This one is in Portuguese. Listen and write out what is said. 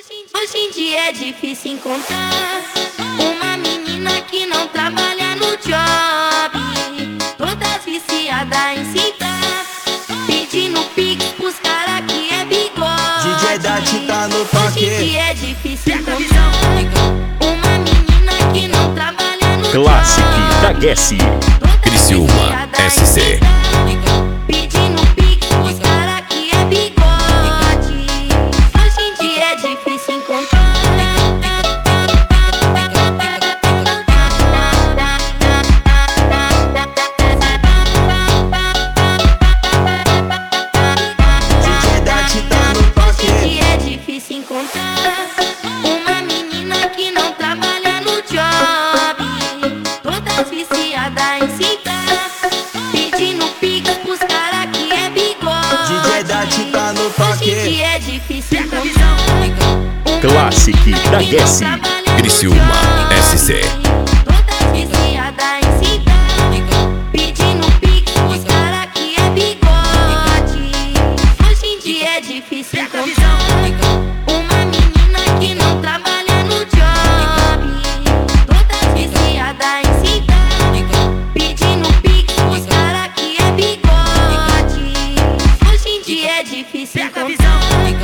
Hoje em dia é difícil encontrar uma menina que não trabalha no job, todas viciadas em sentar, pedindo pix pros cara que é bigode. DJ Dati tá no toque. Hoje em dia é difícil encontrar uma menina que não trabalha no Classic job, da Guess. Criciúma SC. pedindo pix pros cara que é bigode. Hoje em dia é difícil encontrar. DJ Dati tá no toque. Hoje em dia é difícil encontrar uma menina que não trabalha no job, todas viciadas em sentar, pedindo pix pros cara que é bigode. DJ Dati tá no Hoje em toque. dia é difícil encontrar uma Classic da menina que Guess. não trabalha no Criciúma job, SC. todas viciadas em sentar, pedindo pix pros cara que é bigode. Hoje em dia é difícil encontrar uma menina que não trabalha no job, todas viciadas em sentar, pedindo pix pros cara que é bigode. Hoje em dia é difícil encontrar.